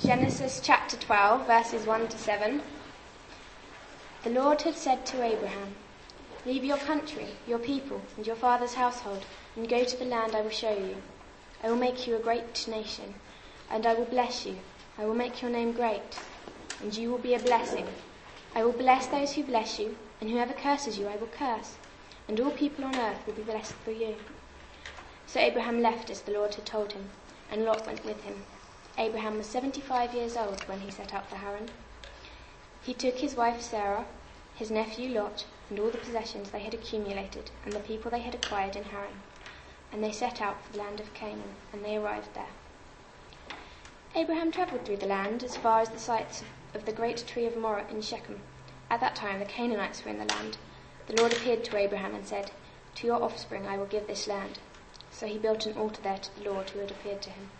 Genesis chapter 12, verses 1 to 7. The Lord had said to Abraham, "Leave your country, your people, and your father's household, and go to the land I will show you. I will make you a great nation, and I will bless you. I will make your name great, and you will be a blessing. I will bless those who bless you, and whoever curses you I will curse, and all people on earth will be blessed through you." So Abraham left as the Lord had told him, and Lot went with him. Abraham was 75 years old when he set out for Haran. He took his wife Sarah, his nephew Lot, and all the possessions they had accumulated, and the people they had acquired in Haran. And they set out for the land of Canaan, and they arrived there. Abraham travelled through the land as far as the sites of the great tree of Moreh in Shechem. At that time the Canaanites were in the land. The Lord appeared to Abraham and said, "To your offspring I will give this land." So he built an altar there to the Lord who had appeared to him.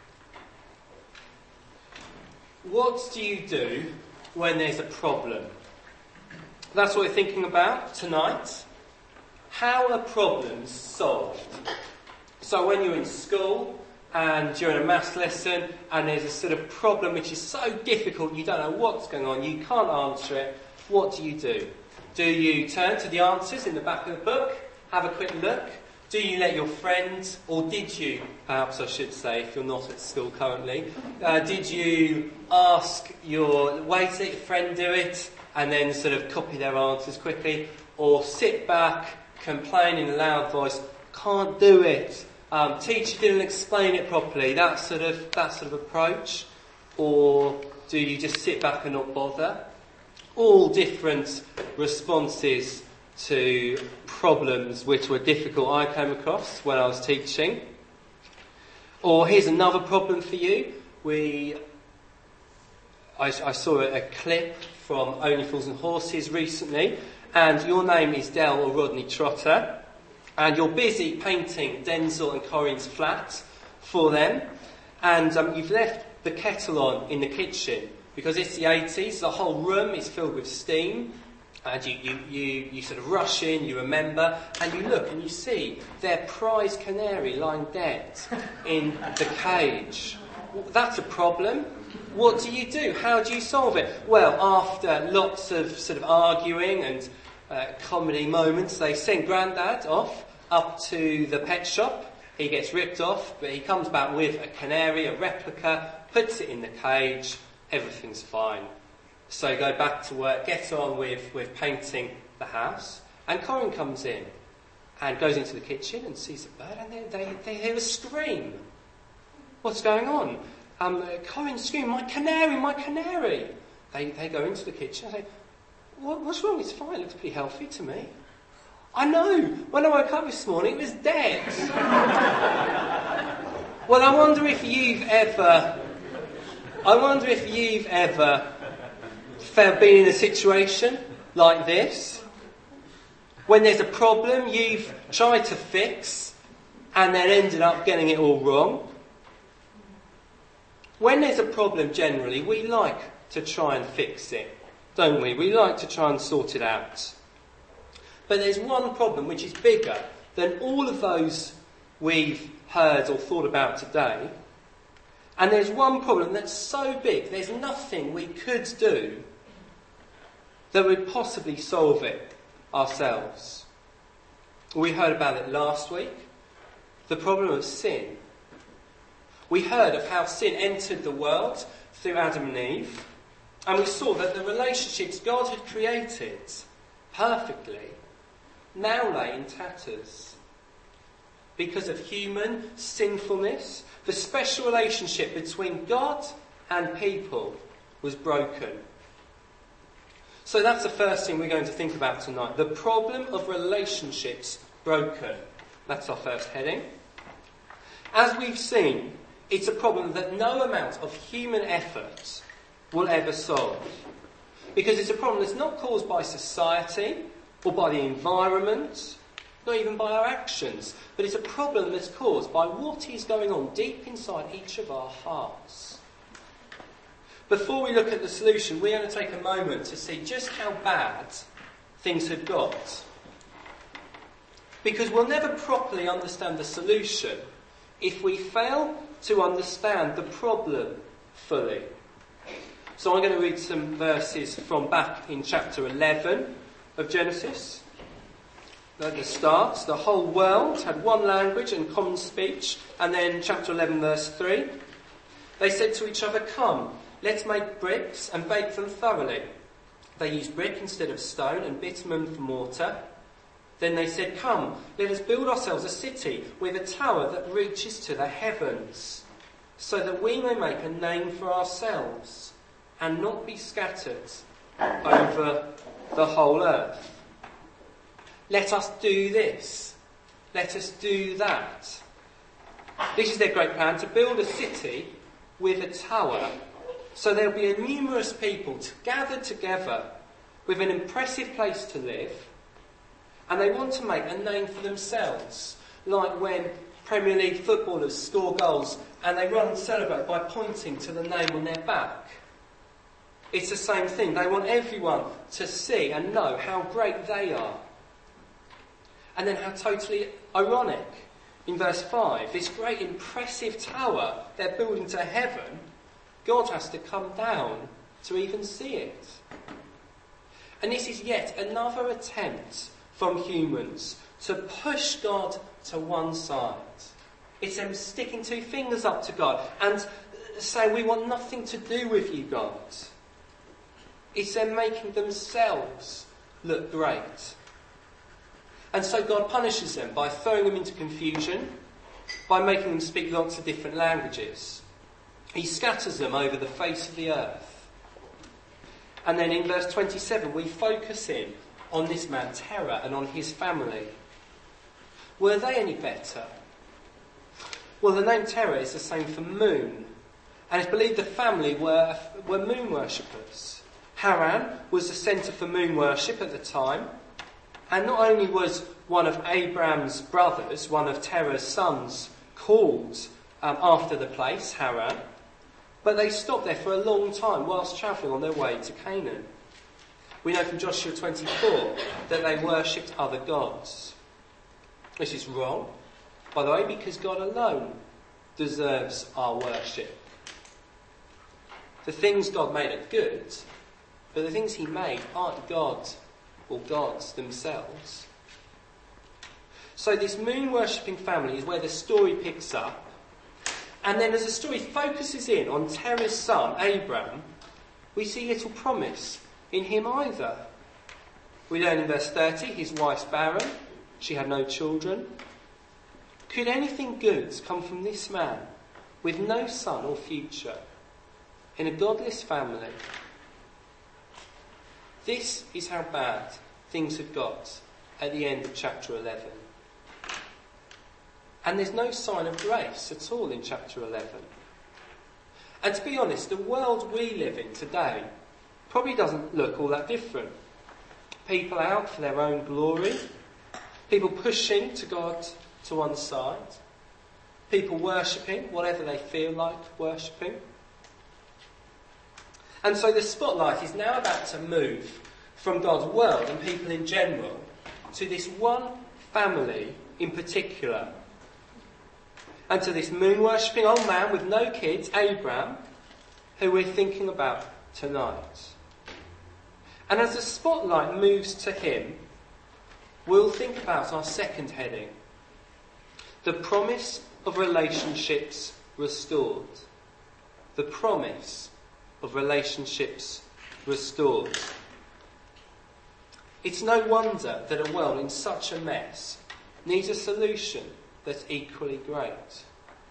What do you do when there's a problem? That's what we're thinking about tonight. How are problems solved? So when you're in school and you're in a maths lesson and there's a sort of problem which is so difficult, you don't know what's going on, you can't answer it, what do? Do you turn to the answers in the back of the book, have a quick look? Do you let your friends, or did you, perhaps I should say, if you're not at school currently, did you ask your friend do it and then sort of copy their answers quickly? Or sit back, complain in a loud voice, "Can't do it, teacher didn't explain it properly," that sort of approach? Or do you just sit back and not bother? All different responses to problems which were difficult I came across when I was teaching. Or here's another problem for you. I saw a clip from Only Fools and Horses recently, and your name is Del or Rodney Trotter, and you're busy painting Denzel and Corinne's flat for them, and you've left the kettle on in the kitchen because it's the 80s, the whole room is filled with steam. And you sort of rush in, you remember, and you look and you see their prize canary lying dead in the cage. That's a problem. What do? How do you solve it? Well, after lots of sort of arguing and comedy moments, they send Grandad off up to the pet shop. He gets ripped off, but he comes back with a canary, a replica, puts it in the cage, everything's fine. So go back to work, get on with painting the house. And Corinne comes in and goes into the kitchen and sees a bird, and they hear a scream. What's going on? Corinne screamed, my canary. They go into the kitchen and say, what's wrong? It's fine, it looks pretty healthy to me. I know, when I woke up this morning, it was dead. Well, I wonder if you've ever been in a situation like this, when there's a problem you've tried to fix and then ended up getting it all wrong. When there's a problem, generally, we like to try and fix it, don't we? We like to try and sort it out. But there's one problem which is bigger than all of those we've heard or thought about today. And there's one problem that's so big, there's nothing we could do that would possibly solve it ourselves. We heard about it last week, the problem of sin. We heard of how sin entered the world through Adam and Eve, and we saw that the relationships God had created perfectly now lay in tatters. Because of human sinfulness, the special relationship between God and people was broken. So that's the first thing we're going to think about tonight. The problem of relationships broken. That's our first heading. As we've seen, it's a problem that no amount of human effort will ever solve. Because it's a problem that's not caused by society or by the environment, not even by our actions, but it's a problem that's caused by what is going on deep inside each of our hearts. Before we look at the solution, we're going to take a moment to see just how bad things have got. Because we'll never properly understand the solution if we fail to understand the problem fully. So I'm going to read some verses from back in chapter 11 of Genesis. At the start, the whole world had one language and common speech. And then chapter 11 verse 3. They said to each other, "Come, let's make bricks and bake them thoroughly." They used brick instead of stone and bitumen for mortar. Then they said, "Come, let us build ourselves a city with a tower that reaches to the heavens, so that we may make a name for ourselves and not be scattered over the whole earth. Let us do this. Let us do that." This is their great plan, to build a city with a tower, so there'll be a numerous people gathered together with an impressive place to live, and they want to make a name for themselves, like when Premier League footballers score goals and they run and celebrate by pointing to the name on their back. It's the same thing. They want everyone to see and know how great they are. And then how totally ironic. In verse 5, this great impressive tower they're building to heaven, God has to come down to even see it. And this is yet another attempt from humans to push God to one side. It's them sticking two fingers up to God and saying, "We want nothing to do with you, God." It's them making themselves look great. And so God punishes them by throwing them into confusion, by making them speak lots of different languages. He scatters them over the face of the earth. And then in verse 27, we focus in on this man Terah and on his family. Were they any better? Well, the name Terah is the same for moon, and it's believed the family were moon worshippers. Haran was the centre for moon worship at the time. And not only was one of Abraham's brothers, one of Terah's sons, called after the place, Haran, but they stopped there for a long time whilst travelling on their way to Canaan. We know from Joshua 24 that they worshipped other gods. This is wrong, by the way, because God alone deserves our worship. The things God made are good, but the things he made aren't God or gods themselves. So this moon worshipping family is where the story picks up. And then as the story focuses in on Terah's son, Abraham, we see little promise in him either. We learn in verse 30, his wife's barren, she had no children. Could anything good come from this man with no son or future in a godless family? This is how bad things had got at the end of chapter 11. And there's no sign of grace at all in chapter 11. And to be honest, the world we live in today probably doesn't look all that different. People out for their own glory, people pushing to God to one side, people worshipping whatever they feel like worshipping. And so the spotlight is now about to move from God's world and people in general to this one family in particular. And to this moon-worshipping old man with no kids, Abraham, who we're thinking about tonight. And as the spotlight moves to him, we'll think about our second heading. The promise of relationships restored. The promise of relationships restored. It's no wonder that a world in such a mess needs a solution that's equally great.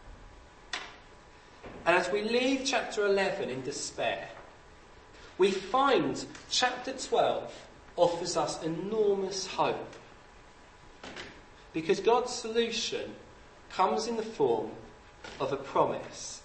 And as we leave chapter 11 in despair, we find chapter 12 offers us enormous hope. Because God's solution comes in the form of a promise.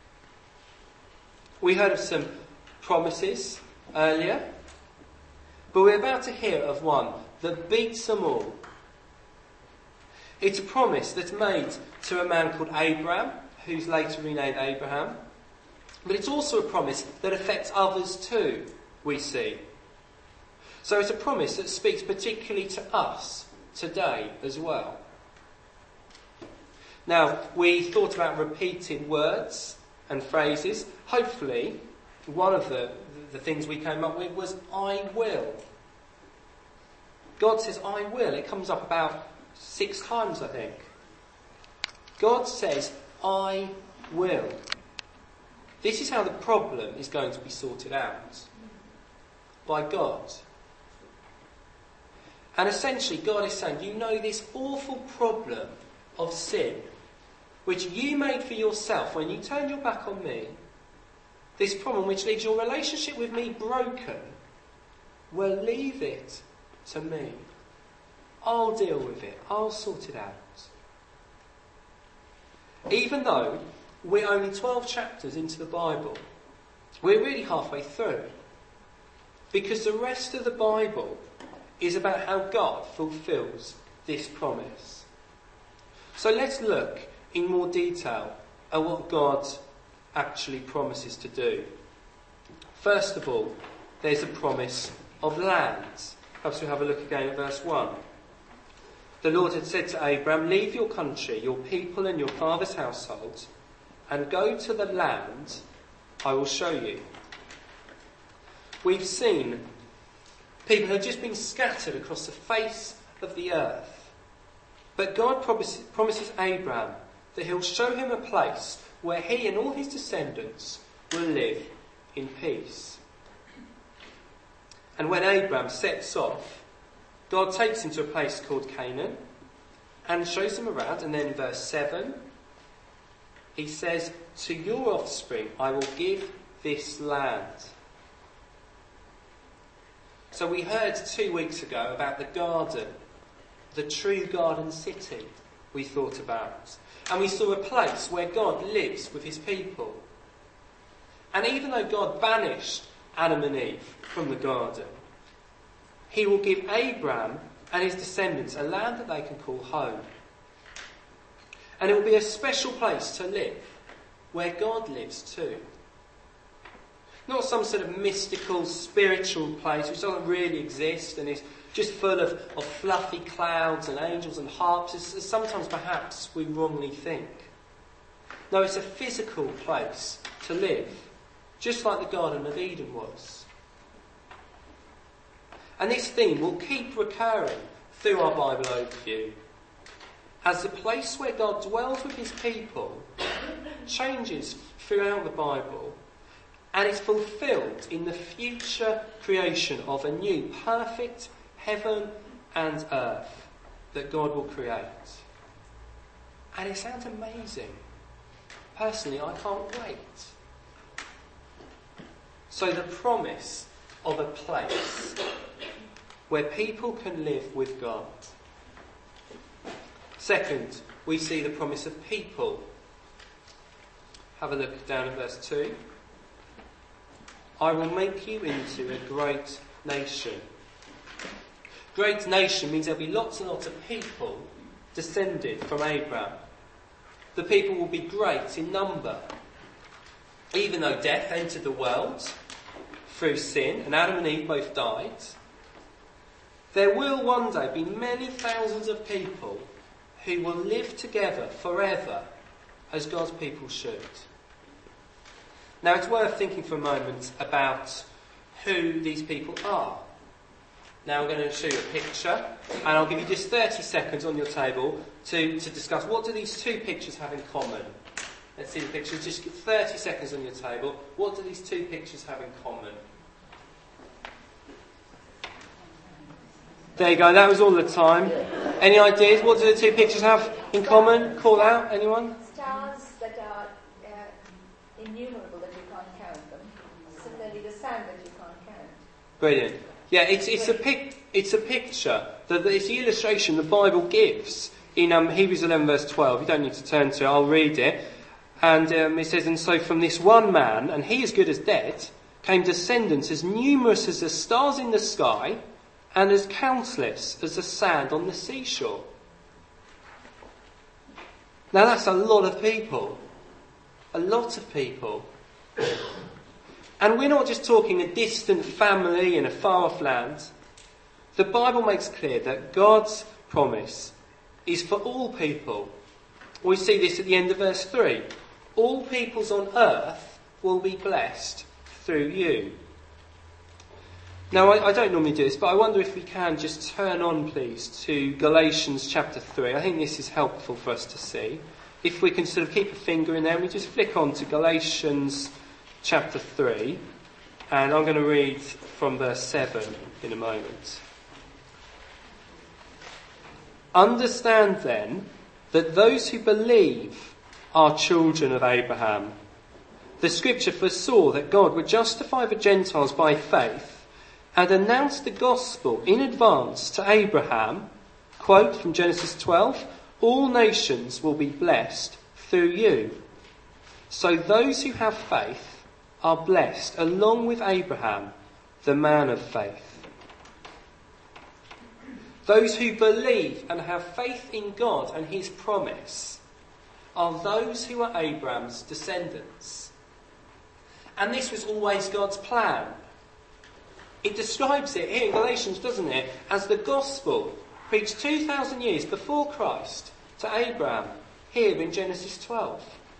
We heard of some promises earlier, but we're about to hear of one that beats them all. It's a promise that's made to a man called Abraham, who's later renamed Abraham. But it's also a promise that affects others too, we see. So it's a promise that speaks particularly to us today as well. Now, we thought about repeated words and phrases. Hopefully, one of the things we came up with was, I will. God says, I will. It comes up about 6 times, I think. God says, I will. This is how the problem is going to be sorted out. By God. And essentially, God is saying, you know this awful problem of sin, which you made for yourself when you turned your back on me, this problem which leaves your relationship with me broken, well, leave it to me. I'll deal with it. I'll sort it out. Even though we're only 12 chapters into the Bible, we're really halfway through. Because the rest of the Bible is about how God fulfills this promise. So let's look in more detail at what God actually promises to do. First of all, there's a promise of land. Perhaps we'll have a look again at verse 1. The Lord had said to Abram, leave your country, your people and your father's household, and go to the land I will show you. We've seen people who have just been scattered across the face of the earth. But God promises Abram that he'll show him a place where he and all his descendants will live in peace. And when Abram sets off, God takes him to a place called Canaan and shows him around. And then in verse 7, he says, to your offspring I will give this land. So we heard 2 weeks ago about the garden, the true garden city we thought about. And we saw a place where God lives with his people. And even though God banished Adam and Eve from the garden, he will give Abram and his descendants a land that they can call home. And it will be a special place to live, where God lives too. Not some sort of mystical, spiritual place which doesn't really exist and is just full of fluffy clouds and angels and harps, as sometimes perhaps we wrongly think. No, it's a physical place to live, just like the Garden of Eden was. And this theme will keep recurring through our Bible overview, as the place where God dwells with his people changes throughout the Bible and is fulfilled in the future creation of a new perfect heaven and earth that God will create. And it sounds amazing. Personally, I can't wait. So the promise of a place where people can live with God. Second, we see the promise of people. Have a look down at verse 2. I will make you into a great nation. Great nation means there'll be lots and lots of people descended from Abraham. The people will be great in number. Even though death entered the world through sin, and Adam and Eve both died, there will one day be many thousands of people who will live together forever as God's people should. Now it's worth thinking for a moment about who these people are. Now I'm going to show you a picture, and I'll give you just 30 seconds on your table to discuss what do these two pictures have in common. Let's see the pictures. Just get 30 seconds on your table. What do these two pictures have in common? There you go, that was all the time. Any ideas? What do the two pictures have in common? Call out, anyone? Stars that are innumerable that you can't count them. Similarly, the sand that you can't count. Brilliant. Yeah, it's a picture. It's the illustration the Bible gives in Hebrews 11 verse 12. You don't need to turn to it, I'll read it. And it says, and so from this one man, and he as good as dead, came descendants as numerous as the stars in the sky, and as countless as the sand on the seashore. Now that's a lot of people. A lot of people. And we're not just talking a distant family in a far-off land. The Bible makes clear that God's promise is for all people. We see this at the end of verse 3. All peoples on earth will be blessed through you. Now, I don't normally do this, but I wonder if we can just turn on, please, to Galatians chapter 3. I think this is helpful for us to see. If we can sort of keep a finger in there, and we just flick on to Galatians chapter 3. And I'm going to read from verse 7 in a moment. Understand then that those who believe are children of Abraham. The scripture foresaw that God would justify the Gentiles by faith and announce the gospel in advance to Abraham. Quote from Genesis 12, all nations will be blessed through you. So those who have faith are blessed along with Abraham, the man of faith. Those who believe and have faith in God and his promise are those who are Abraham's descendants. And this was always God's plan. It describes it here in Galatians, doesn't it, as the gospel preached 2,000 years before Christ to Abraham, here in Genesis 12.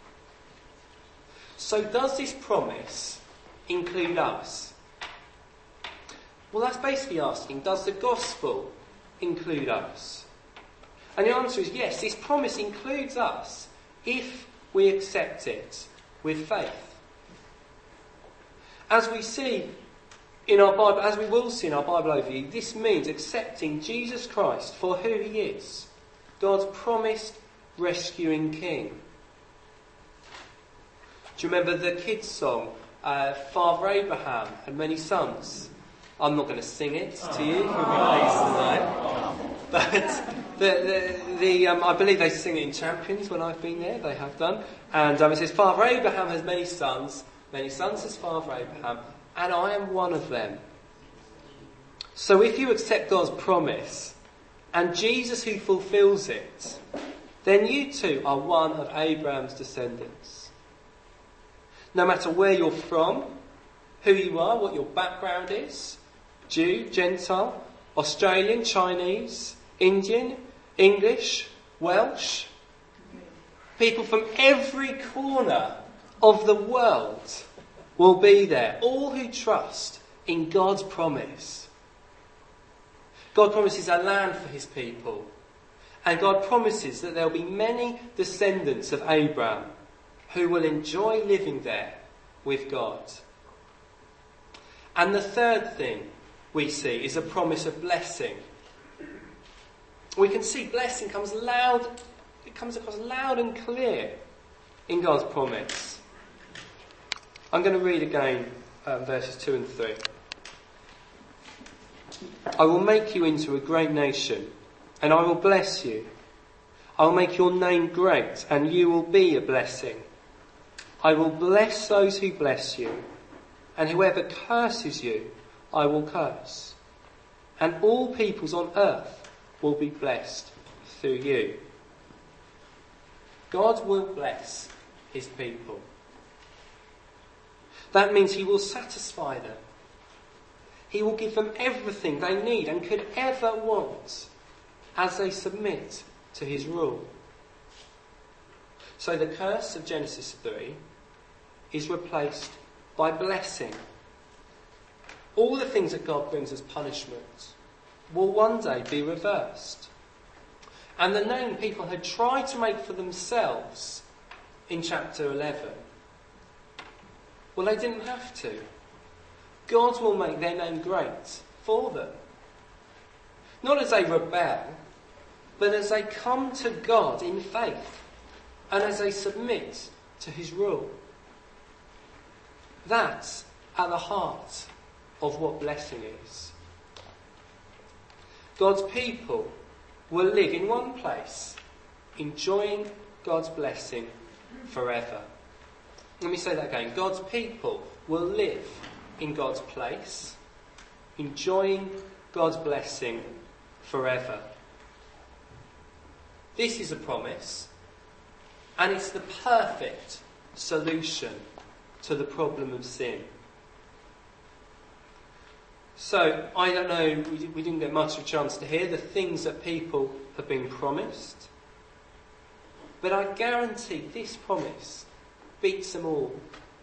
So does this promise include us? Well, that's basically asking, does the gospel include us? And the answer is yes, this promise includes us if we accept it with faith. As we see in our Bible, as we will see in our Bible overview, this means accepting Jesus Christ for who he is, God's promised rescuing King. Do you remember the kids' song, Father Abraham had many sons? I'm not going to sing it to you, you'll be pleased to know. But I believe they sing it in Champions when I've been there, they have done. And it says, Father Abraham has many sons has Father Abraham, and I am one of them. So if you accept God's promise, and Jesus who fulfills it, then you too are one of Abraham's descendants. No matter where you're from, who you are, what your background is, Jew, Gentile, Australian, Chinese, Indian, English, Welsh, people from every corner of the world will be there, all who trust in God's promise. God promises a land for his people, and God promises that there will be many descendants of Abraham who will enjoy living there with God. And the third thing we see is a promise of blessing. We can see blessing comes across loud and clear in God's promise. I'm going to read again verses 2 and 3. I will make you into a great nation, and I will bless you. I will make your name great, and you will be a blessing. I will bless those who bless you, and whoever curses you, I will curse. And all peoples on earth will be blessed through you. God will bless his people. That means he will satisfy them. He will give them everything they need and could ever want as they submit to his rule. So the curse of Genesis 3 is replaced by blessing. All the things that God brings as punishment will one day be reversed. And the name people had tried to make for themselves in chapter 11, well, they didn't have to. God will make their name great for them. Not as they rebel, but as they come to God in faith and as they submit to his rule. That's at the heart of what blessing is. God's people will live in one place, enjoying God's blessing forever. Let me say that again. God's people will live in God's place, enjoying God's blessing forever. This is a promise, and it's the perfect solution to the problem of sin. So, I don't know, we didn't get much of a chance to hear the things that people have been promised, but I guarantee this promise beats them all.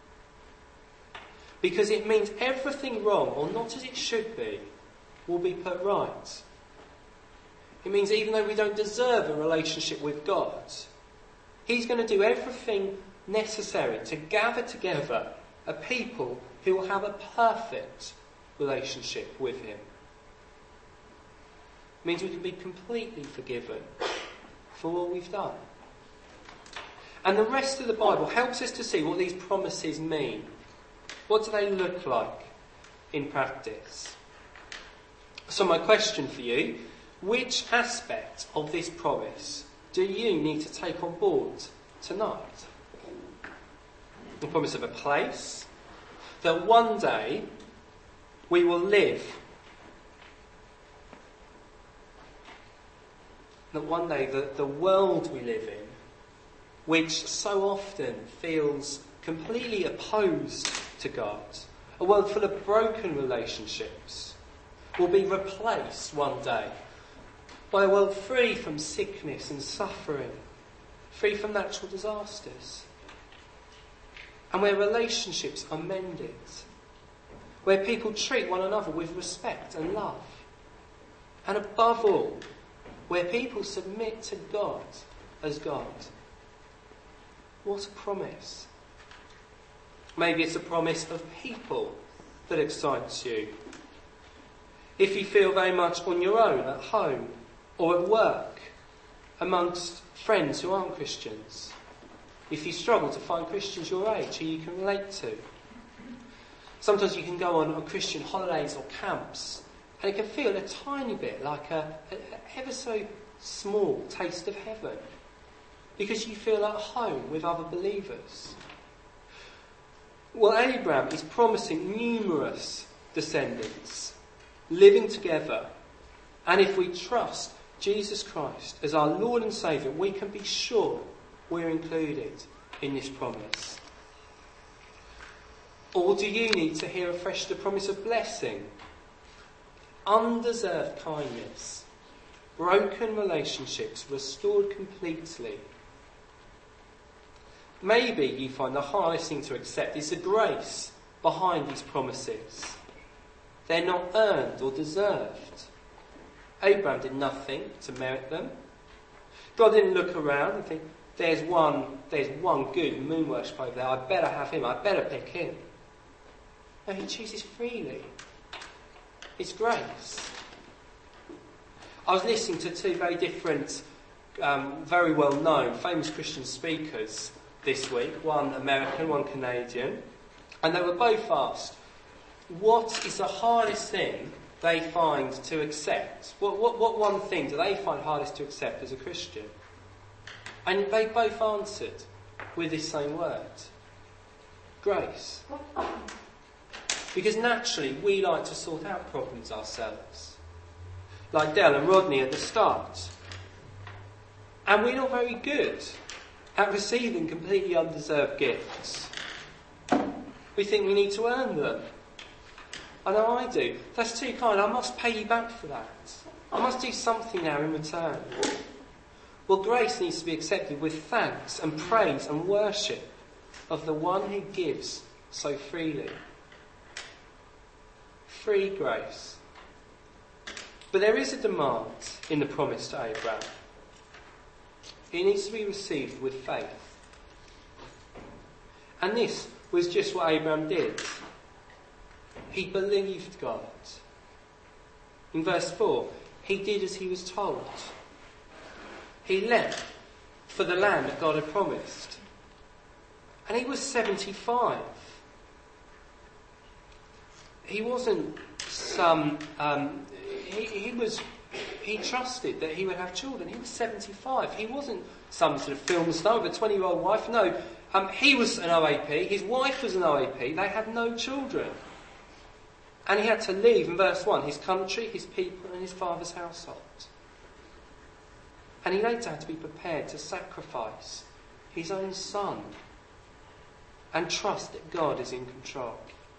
Because it means everything wrong, or not as it should be, will be put right. It means even though we don't deserve a relationship with God, he's going to do everything necessary to gather together a people who will have a perfect relationship with him. It means we can be completely forgiven for all we've done. And the rest of the Bible helps us to see what these promises mean. What do they look like in practice? So my question for you, which aspect of this promise do you need to take on board tonight? The promise of a place, that one day we will live, that one day the world we live in, which so often feels completely opposed to God, a world full of broken relationships, will be replaced one day by a world free from sickness and suffering, free from natural disasters, and where relationships are mended, where people treat one another with respect and love, and above all, where people submit to God as God. What a promise. Maybe it's a promise of people that excites you. If you feel very much on your own at home or at work, amongst friends who aren't Christians. If you struggle to find Christians your age who you can relate to. Sometimes you can go on Christian holidays or camps, and it can feel a tiny bit like a ever so small taste of heaven, because you feel at home with other believers. Well, Abraham is promising numerous descendants living together, and if we trust Jesus Christ as our Lord and Saviour, we can be sure we're included in this promise. Or do you need to hear afresh the promise of blessing, undeserved kindness, broken relationships restored completely? Maybe you find the hardest thing to accept is the grace behind these promises. They're not earned or deserved. Abraham did nothing to merit them. God didn't look around and think, there's one good moon worshipper over there, I better have him, I better pick him. No, he chooses freely. It's grace. I was listening to two very different, very well known, famous Christian speakers this week, one American, one Canadian, and they were both asked, what is the hardest thing they find to accept? What one thing do they find hardest to accept as a Christian? And they both answered with this same word: grace. Because naturally we like to sort out problems ourselves, like Del and Rodney at the start. And we're not very good at receiving completely undeserved gifts. We think we need to earn them. I know I do. That's too kind. I must pay you back for that. I must do something now in return. Well, grace needs to be accepted with thanks and praise and worship of the one who gives so freely. Free grace. But there is a demand in the promise to Abraham. It needs to be received with faith. And this was just what Abraham did. He believed God. In verse 4, he did as he was told. He left for the land that God had promised. And he was 75. He wasn't some... He trusted that he would have children. He was 75. He wasn't some sort of film star with a 20-year-old wife. No, he was an OAP. His wife was an OAP. They had no children. And he had to leave, in verse 1, his country, his people, and his father's household. And he later had to be prepared to sacrifice his own son and trust that God is in control.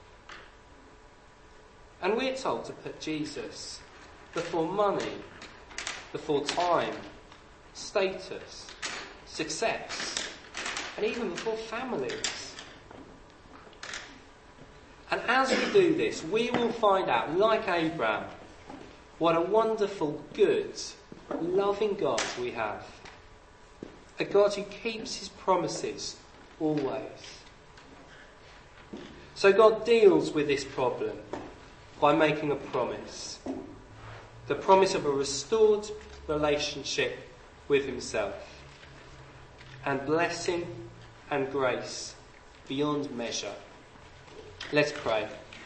And we're told to put Jesus before money, before time, status, success, and even before families. And as we do this, we will find out, like Abraham, what a wonderful, good, loving God we have. A God who keeps his promises always. So God deals with this problem by making a promise. The promise of a restored relationship with himself. And blessing and grace beyond measure. Let's pray.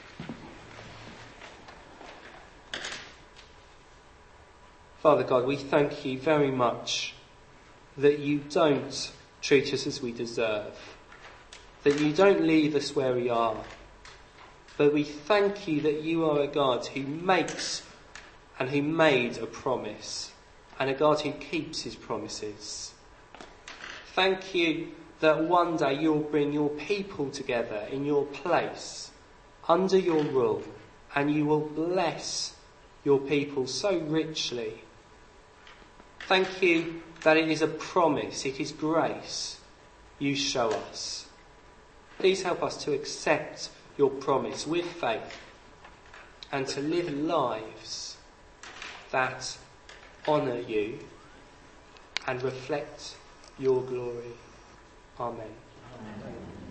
Father God, we thank you very much that you don't treat us as we deserve, that you don't leave us where we are, but we thank you that you are a God who makes and who made a promise, and a God who keeps his promises. Thank you that one day you'll bring your people together in your place, under your rule, and you will bless your people so richly. Thank you that it is a promise, it is grace you show us. Please help us to accept your promise with faith and to live lives that honour you and reflect your glory. Amen. Amen.